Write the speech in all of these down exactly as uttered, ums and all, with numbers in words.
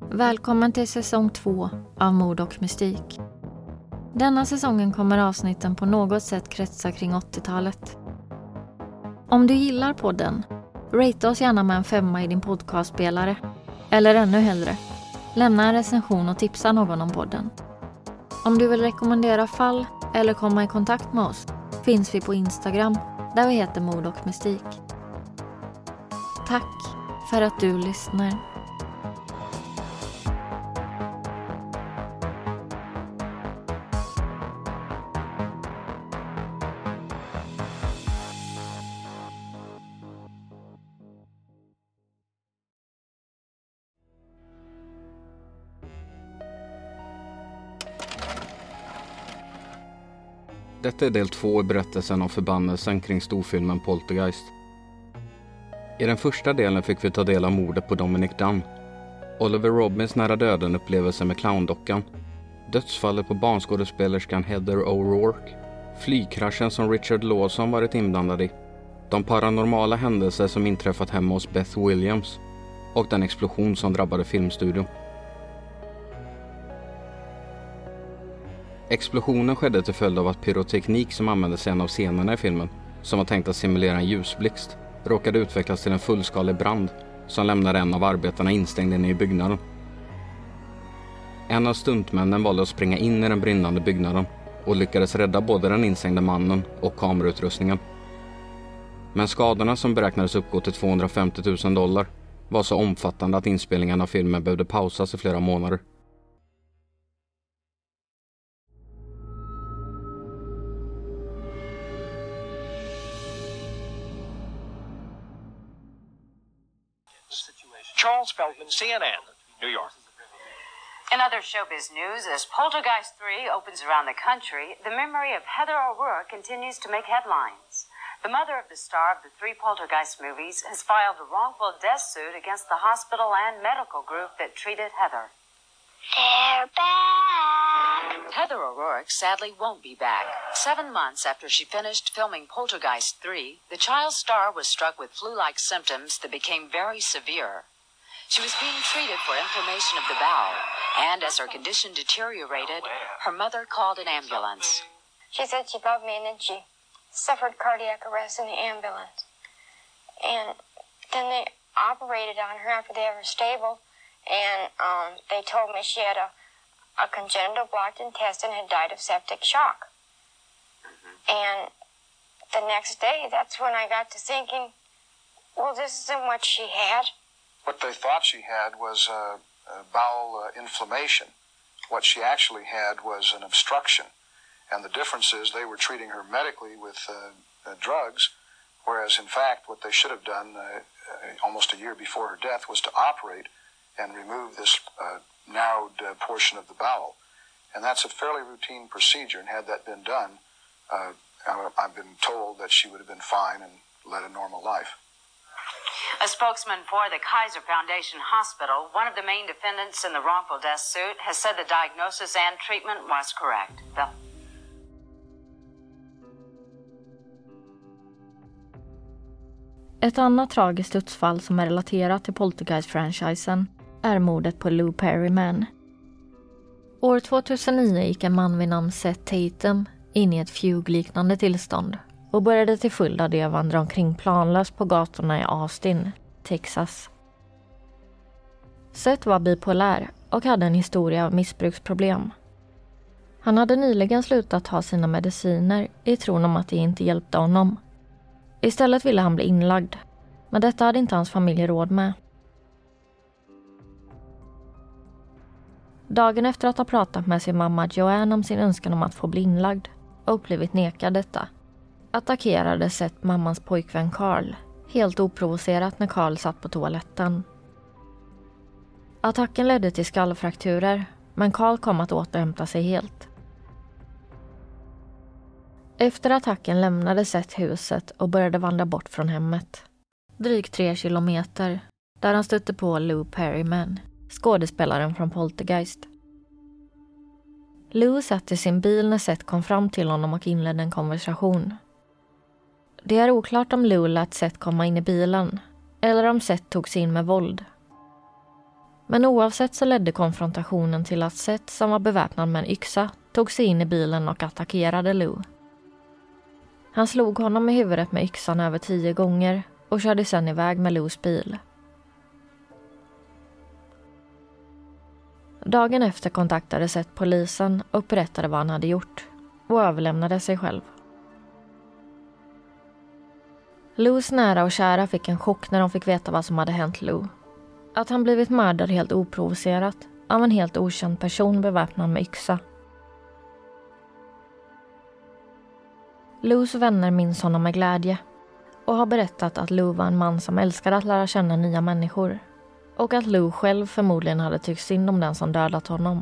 Välkommen till säsong två av Mord och mystik. Denna säsongen kommer avsnitten på något sätt kretsa kring åttiotalet. Om du gillar podden, rate oss gärna med en femma i din podcastspelare. Eller ännu hellre, lämna en recension och tipsa någon om podden. Om du vill rekommendera fall eller komma i kontakt med oss finns vi på Instagram där vi heter Mord och mystik. Tack för att du lyssnar. Detta är del två i berättelsen om förbannelsen kring storfilmen Poltergeist. I den första delen fick vi ta del av mordet på Dominic Dunn, Oliver Robins nära döden upplevelse med clowndockan, dödsfallet på barnskådespelerskan Heather O'Rourke, flygkraschen som Richard Lawson varit inblandad i, de paranormala händelser som inträffat hemma hos Beth Williams och den explosion som drabbade filmstudion. Explosionen skedde till följd av att pyroteknik som användes i en av scenerna i filmen, som var tänkt att simulera en ljusblixt, råkade utvecklas till en fullskalig brand som lämnade en av arbetarna instängd inne i byggnaden. En av stuntmännen valde att springa in i den brinnande byggnaden och lyckades rädda både den instängda mannen och kamerautrustningen. Men skadorna, som beräknades uppgå till tvåhundrafemtio tusen dollar, var så omfattande att inspelningen av filmen behövde pausas i flera månader. Charles Feldman, C N N, New York. In other showbiz news, as Poltergeist three opens around the country, the memory of Heather O'Rourke continues to make headlines. The mother of the star of the three Poltergeist movies has filed a wrongful death suit against the hospital and medical group that treated Heather. They're back. Heather O'Rourke sadly won't be back. Seven months after she finished filming Poltergeist three, the child star was struck with flu-like symptoms that became very severe. She was being treated for inflammation of the bowel, and as her condition deteriorated, her mother called an ambulance. She said she loved me and then she suffered cardiac arrest in the ambulance. And then they operated on her after they had her stable, and um, they told me she had a, a congenital blocked intestine and had died of septic shock. Mm-hmm. And the next day, that's when I got to thinking, well, this isn't what she had. What they thought she had was uh, uh, bowel uh, inflammation. What she actually had was an obstruction. And the difference is they were treating her medically with uh, uh, drugs, whereas in fact what they should have done uh, uh, almost a year before her death was to operate and remove this uh, narrowed uh, portion of the bowel. And that's a fairly routine procedure, and had that been done, uh, I've been told that she would have been fine and led a normal life. A spokesman for the Kaiser Foundation Hospital, one of the main defendants in the wrongful death suit, has said the diagnosis and treatment was correct. Bill? Ett annat tragiskt dödsfall som är relaterat till Poltergeist-franchisen är mordet på Lou Perryman. År tvåtusennio gick en man vid namn Seth Tatum in i ett fugue-liknande tillstånd och började till följd av det vandra omkring planlöst på gatorna i Austin, Texas. Seth var bipolär och hade en historia av missbruksproblem. Han hade nyligen slutat ta sina mediciner i tron om att det inte hjälpte honom. Istället ville han bli inlagd, men detta hade inte hans familj råd med. Dagen efter att ha pratat med sin mamma Joanne om sin önskan om att få bli inlagd och blivit nekad detta, attackerade Seth mammans pojkvän Carl, helt oprovocerat när Carl satt på toaletten. Attacken ledde till skallfrakturer, men Carl kom att återhämta sig helt. Efter attacken lämnade Seth huset och började vandra bort från hemmet. Drygt tre kilometer, där han stötte på Lou Perryman, skådespelaren från Poltergeist. Lou satt i sin bil när Seth kom fram till honom och inledde en konversation. Det är oklart om Lou lät Seth komma in i bilen, eller om Seth tog sig in med våld. Men oavsett så ledde konfrontationen till att Seth, som var beväpnad med en yxa, tog sig in i bilen och attackerade Lou. Han slog honom i huvudet med yxan över tio gånger och körde sedan iväg med Lou's bil. Dagen efter kontaktade Seth polisen och berättade vad han hade gjort och överlämnade sig själv. Lou's nära och kära fick en chock när de fick veta vad som hade hänt Lou. Att han blivit mördad helt oprovocerat av en helt okänd person beväpnad med yxa. Lou's vänner minns honom med glädje och har berättat att Lou var en man som älskade att lära känna nya människor och att Lou själv förmodligen hade tyckt synd om den som dödat honom.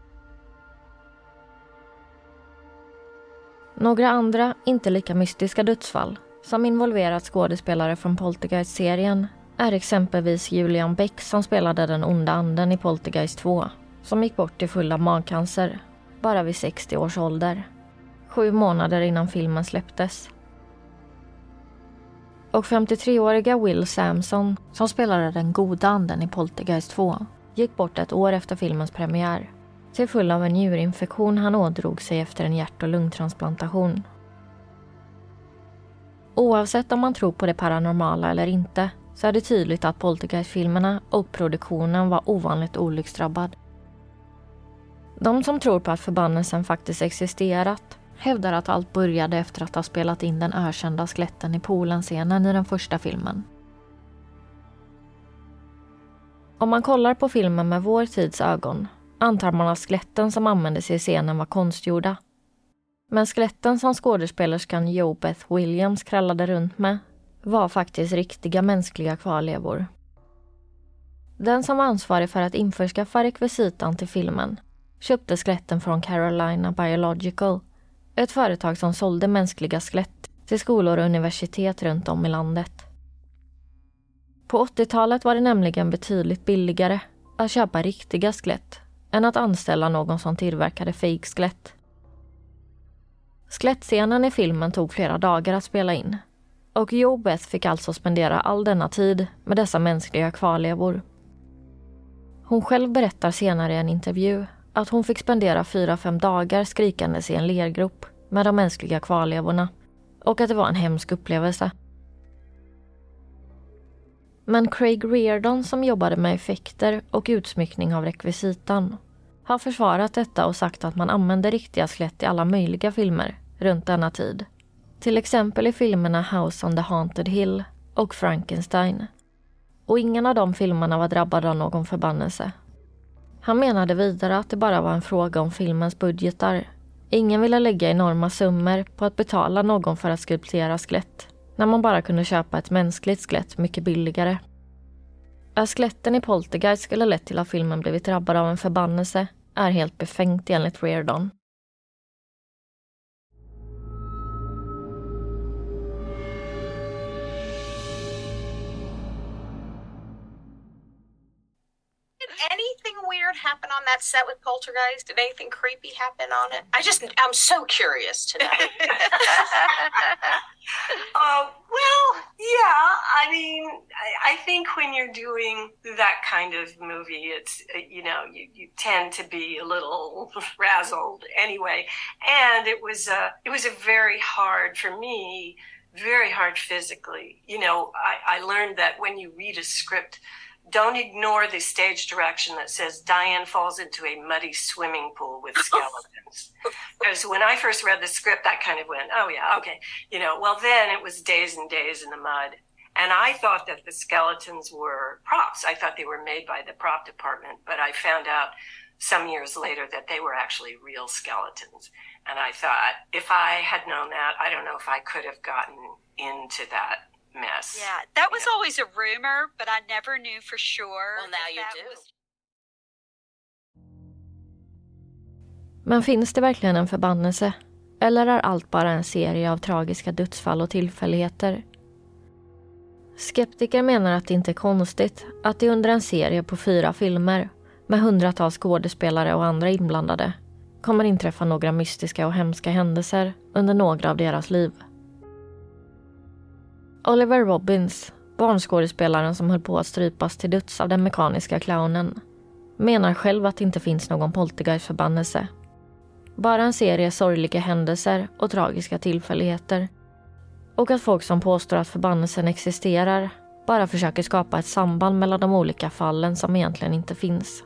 Några andra, inte lika mystiska dödsfall som involverat skådespelare från Poltergeist-serien är exempelvis Julian Beck som spelade den onda anden i Poltergeist två, som gick bort i full av magcancer bara vid sextio års ålder, sju månader innan filmen släpptes. Och femtiotre-åriga Will Sampson, som spelade den goda anden i Poltergeist två, gick bort ett år efter filmens premiär, till full av en njurinfektion han ådrog sig efter en hjärt- och lungtransplantation. Oavsett om man tror på det paranormala eller inte, så är det tydligt att Poltergeist-filmerna och produktionen var ovanligt olycksdrabbad. De som tror på att förbannelsen faktiskt existerat hävdar att allt började efter att ha spelat in den ökända skeletten i poolen-scenen i den första filmen. Om man kollar på filmen med vår tids ögon antar man att skeletten som användes i scenen var konstgjorda. Men skeletten som skådespelerskan Jo Beth Williams krallade runt med var faktiskt riktiga mänskliga kvarlevor. Den som var ansvarig för att införskaffa rekvisitan till filmen köpte skeletten från Carolina Biological, ett företag som sålde mänskliga skelett till skolor och universitet runt om i landet. På åttiotalet var det nämligen betydligt billigare att köpa riktiga skelett än att anställa någon som tillverkade fake-skelett. Skelettscenen i filmen tog flera dagar att spela in och Jo Beth fick alltså spendera all denna tid med dessa mänskliga kvarlevor. Hon själv berättar senare i en intervju att hon fick spendera fyra fem dagar skrikandes i en lergrop med de mänskliga kvarlevorna och att det var en hemsk upplevelse. Men Craig Reardon, som jobbade med effekter och utsmyckning av rekvisitan, har försvarat detta och sagt att man använde riktiga skelett i alla möjliga filmer runt denna tid. Till exempel i filmerna House on the Haunted Hill och Frankenstein. Och ingen av de filmerna var drabbad av någon förbannelse. Han menade vidare att det bara var en fråga om filmens budgetar. Ingen ville lägga enorma summor på att betala någon för att skulptera skelett, när man bara kunde köpa ett mänskligt skelett mycket billigare. Att skeletten i Poltergeist skulle lett till att filmen blivit drabbad av en förbannelse är helt befängt enligt Reardon. Anything weird happen on that set with Poltergeist? Did anything creepy happen on it? I just, I'm so curious to know. uh, well, yeah, I mean, I, I think when you're doing that kind of movie, it's, you know, you, you tend to be a little frazzled anyway. And it was, uh, it was a very hard, for me, very hard physically. You know, I, I learned that when you read a script, don't ignore the stage direction that says Diane falls into a muddy swimming pool with skeletons. Because when I first read the script, I kind of went, oh yeah, okay. You know, well then it was days and days in the mud. And I thought that the skeletons were props. I thought they were made by the prop department, but I found out some years later that they were actually real skeletons. And I thought, if I had known that, I don't know if I could have gotten into that mess. Yeah, that was yeah. always a rumor, but I never knew for sure. Well, now you do. Was... Men finns det verkligen en förbannelse? Eller är allt bara en serie av tragiska dödsfall och tillfälligheter? Skeptiker menar att det inte är konstigt att det under en serie på fyra filmer med hundratals skådespelare och andra inblandade kommer inträffa några mystiska och hemska händelser under några av deras liv. Oliver Robbins, barnskådespelaren som höll på att strypas till döds av den mekaniska clownen, menar själv att det inte finns någon poltergeist-förbannelse. Bara en serie sorgliga händelser och tragiska tillfälligheter. Och att folk som påstår att förbannelsen existerar bara försöker skapa ett samband mellan de olika fallen som egentligen inte finns.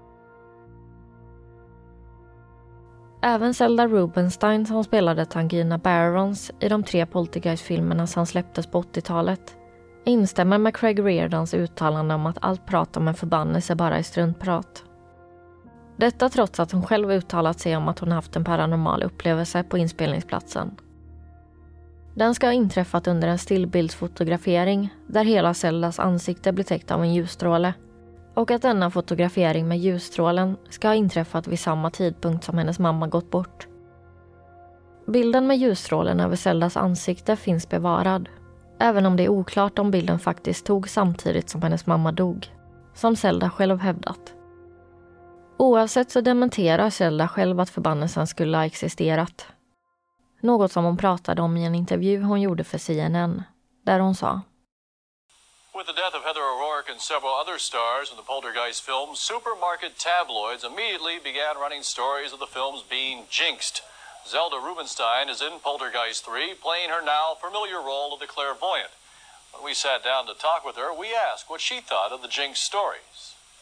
Även Zelda Rubinstein, som spelade Tangina Barrons i de tre Poltergeist-filmerna som släpptes på åttiotalet, instämmer med Craig Reardons uttalande om att allt prat om en förbannelse bara är struntprat. Detta trots att hon själv uttalat sig om att hon haft en paranormal upplevelse på inspelningsplatsen. Den ska ha inträffat under en stillbildsfotografering där hela Zeldas ansikte blir täckt av en ljusstråle, och att denna fotografering med ljusstrålen ska ha inträffat vid samma tidpunkt som hennes mamma gått bort. Bilden med ljusstrålen över Zeldas ansikte finns bevarad, även om det är oklart om bilden faktiskt tog samtidigt som hennes mamma dog, som Zelda själv hävdat. Oavsett så dementerar Zelda själv att förbannelsen skulle ha existerat. Något som hon pratade om i en intervju hon gjorde för C N N, där hon sa: With the death of Heather O'Rourke and several other stars in the Poltergeist films, supermarket tabloids immediately began running stories of the films being jinxed. Zelda Rubinstein is in Poltergeist three, playing her now familiar role of the clairvoyant. When we sat down to talk with her, we asked what she thought of the jinx stories.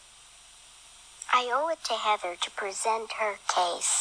I owe it to Heather to present her case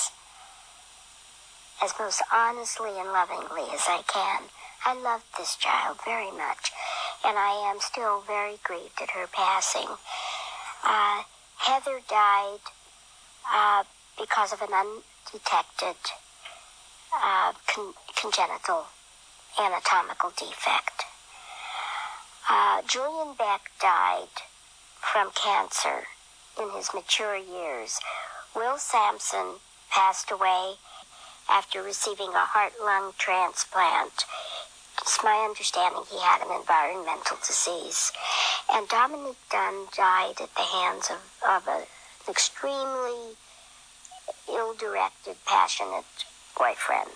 as most honestly and lovingly as I can. I loved this child very much, and I am still very grieved at her passing. Uh, Heather died uh, because of an undetected uh, con- congenital anatomical defect. Uh, Julian Beck died from cancer in his mature years. Will Sampson passed away after receiving a heart-lung transplant. It's my understanding he had an environmental disease. And Dominique Dunn died at the hands of, of a, an extremely ill-directed, passionate boyfriend.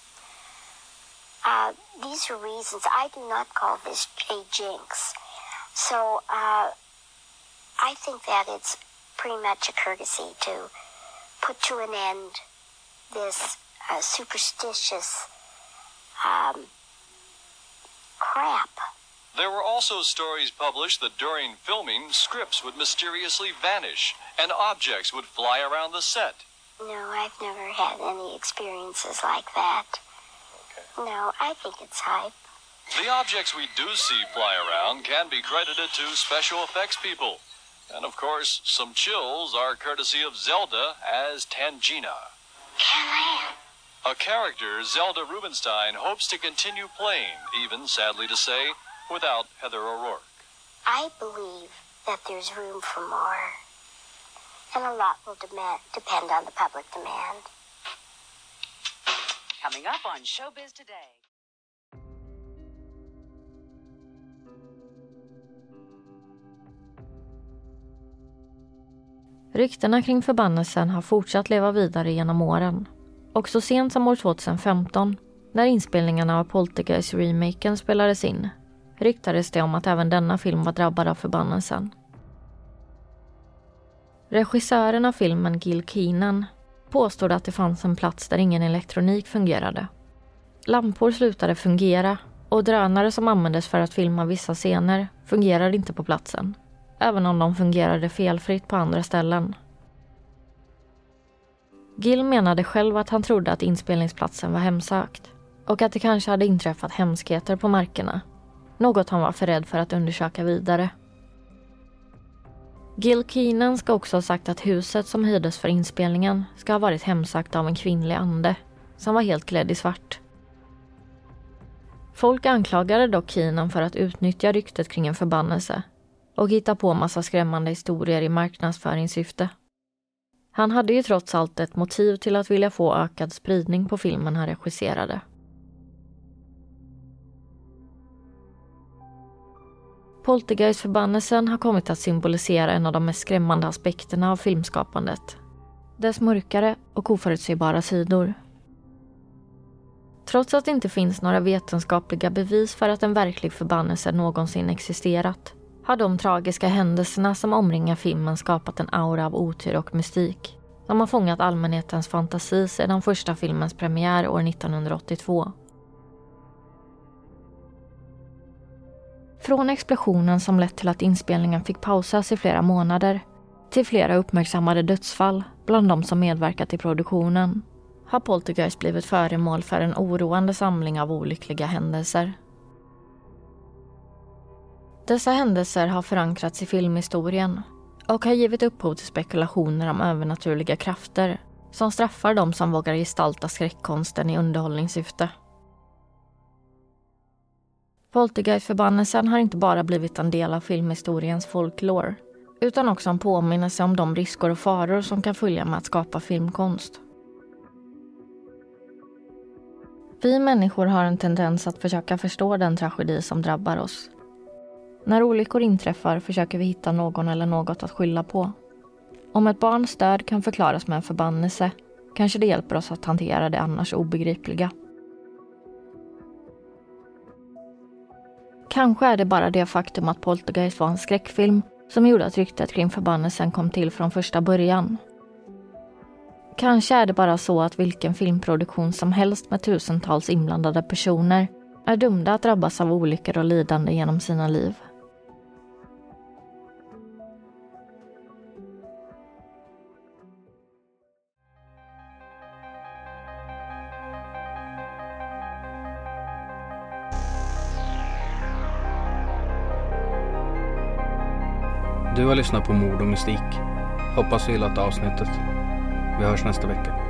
Uh, these are reasons I do not call this a jinx. So uh, I think that it's pretty much a courtesy to put to an end this uh, superstitious um, crap. There were also stories published that during filming, scripts would mysteriously vanish and objects would fly around the set. No, I've never had any experiences like that. Okay. No, I think it's hype. The objects we do see fly around can be credited to special effects people. And of course, some chills are courtesy of Zelda as Tangina. Can A character Zelda Rubinstein hopes to continue playing, even, sadly to say, without Heather O'Rourke. I believe that there's room for more. And a lot will demand, depend on the public demand. Coming up on Showbiz Today. Ryktena kring förbannelsen har fortsatt leva vidare genom åren. Och så sent som år tjugohundrafemton, när inspelningarna av Poltergeist-remaken spelades in, ryktades det om att även denna film var drabbad av förbannelsen. Regissören av filmen Gil Keenan påstod att det fanns en plats där ingen elektronik fungerade. Lampor slutade fungera och drönare som användes för att filma vissa scener fungerade inte på platsen, även om de fungerade felfritt på andra ställen. Gil menade själv att han trodde att inspelningsplatsen var hemsökt och att det kanske hade inträffat hemskheter på markerna, något han var för rädd för att undersöka vidare. Gil Keenan ska också ha sagt att huset som hyrdes för inspelningen ska ha varit hemsökt av en kvinnlig ande som var helt klädd i svart. Folk anklagade dock Keenan för att utnyttja ryktet kring en förbannelse och hitta på massa skrämmande historier i marknadsföringssyfte. Han hade ju trots allt ett motiv till att vilja få ökad spridning på filmen han regisserade. Poltergeist-förbannelsen har kommit att symbolisera en av de mest skrämmande aspekterna av filmskapandet. Dess mörkare och oförutsägbara sidor. Trots att det inte finns några vetenskapliga bevis för att en verklig förbannelse någonsin existerat, har de tragiska händelserna som omringar filmen skapat en aura av otur och mystik som har fångat allmänhetens fantasi sedan första filmens premiär år nittonhundraåttiotvå. Från explosionen som lett till att inspelningen fick pausas i flera månader till flera uppmärksammade dödsfall bland de som medverkat i produktionen har Poltergeist blivit föremål för en oroande samling av olyckliga händelser. Dessa händelser har förankrats i filmhistorien och har givit upphov till spekulationer om övernaturliga krafter som straffar de som vågar gestalta skräckkonsten i underhållningssyfte. Poltergeist-förbannelsen har inte bara blivit en del av filmhistoriens folklore, utan också en påminnelse om de risker och faror som kan följa med att skapa filmkonst. Vi människor har en tendens att försöka förstå den tragedi som drabbar oss. När olyckor inträffar försöker vi hitta någon eller något att skylla på. Om ett barns död kan förklaras med en förbannelse, kanske det hjälper oss att hantera det annars obegripliga. Kanske är det bara det faktum att Poltergeist var en skräckfilm som gjorde att ryktet kring förbannelsen kom till från första början. Kanske är det bara så att vilken filmproduktion som helst med tusentals inblandade personer är dömda att drabbas av olyckor och lidande genom sina liv. Du har lyssnat på Mord och mystik. Hoppas du gillat avsnittet. Vi hörs nästa vecka.